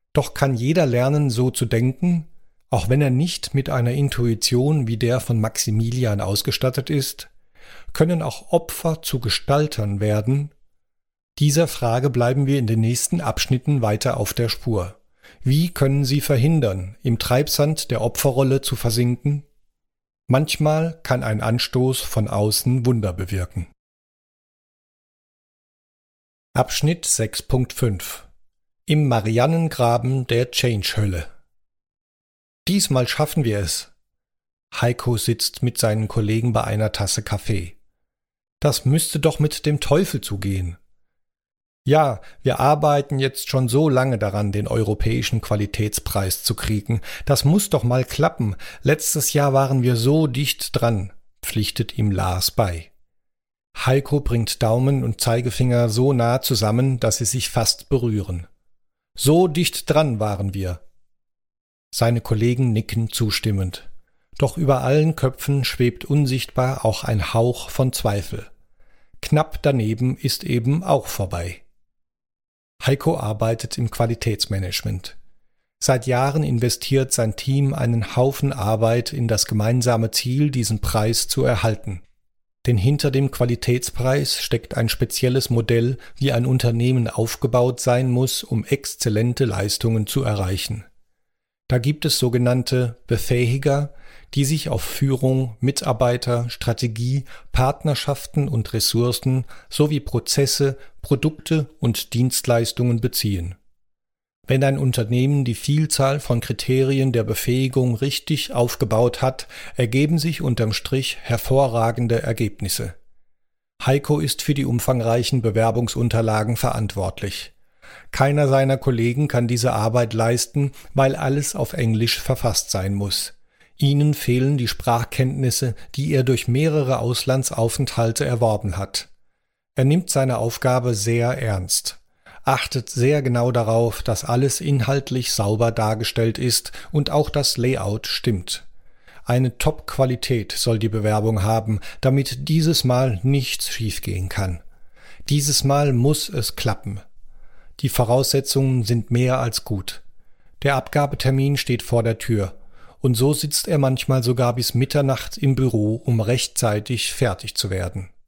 Doch kann jeder lernen, so zu denken, auch wenn er nicht mit einer Intuition wie der von Maximilian ausgestattet ist? Können auch Opfer zu Gestaltern werden? Dieser Frage bleiben wir in den nächsten Abschnitten weiter auf der Spur. Wie können Sie verhindern, im Treibsand der Opferrolle zu versinken? Manchmal kann ein Anstoß von außen Wunder bewirken. Abschnitt 6.5 Im Mariannengraben der Change-Hölle. Diesmal schaffen wir es. Heiko sitzt mit seinen Kollegen bei einer Tasse Kaffee. Das müsste doch mit dem Teufel zugehen. Ja, wir arbeiten jetzt schon so lange daran, den europäischen Qualitätspreis zu kriegen. Das muss doch mal klappen. Letztes Jahr waren wir so dicht dran, pflichtet ihm Lars bei. Heiko bringt Daumen und Zeigefinger so nah zusammen, dass sie sich fast berühren. So dicht dran waren wir. Seine Kollegen nicken zustimmend. Doch über allen Köpfen schwebt unsichtbar auch ein Hauch von Zweifel. Knapp daneben ist eben auch vorbei. Heiko arbeitet im Qualitätsmanagement. Seit Jahren investiert sein Team einen Haufen Arbeit in das gemeinsame Ziel, diesen Preis zu erhalten. Denn hinter dem Qualitätspreis steckt ein spezielles Modell, wie ein Unternehmen aufgebaut sein muss, um exzellente Leistungen zu erreichen. Da gibt es sogenannte Befähiger, die sich auf Führung, Mitarbeiter, Strategie, Partnerschaften und Ressourcen sowie Prozesse, Produkte und Dienstleistungen beziehen. Wenn ein Unternehmen die Vielzahl von Kriterien der Befähigung richtig aufgebaut hat, ergeben sich unterm Strich hervorragende Ergebnisse. Heiko ist für die umfangreichen Bewerbungsunterlagen verantwortlich. Keiner seiner Kollegen kann diese Arbeit leisten, weil alles auf Englisch verfasst sein muss. Ihnen fehlen die Sprachkenntnisse, die er durch mehrere Auslandsaufenthalte erworben hat. Er nimmt seine Aufgabe sehr ernst, achtet sehr genau darauf, dass alles inhaltlich sauber dargestellt ist und auch das Layout stimmt. Eine Top-Qualität soll die Bewerbung haben, damit dieses Mal nichts schiefgehen kann. Dieses Mal muss es klappen. Die Voraussetzungen sind mehr als gut. Der Abgabetermin steht vor der Tür. Und so sitzt er manchmal sogar bis Mitternacht im Büro, um rechtzeitig fertig zu werden.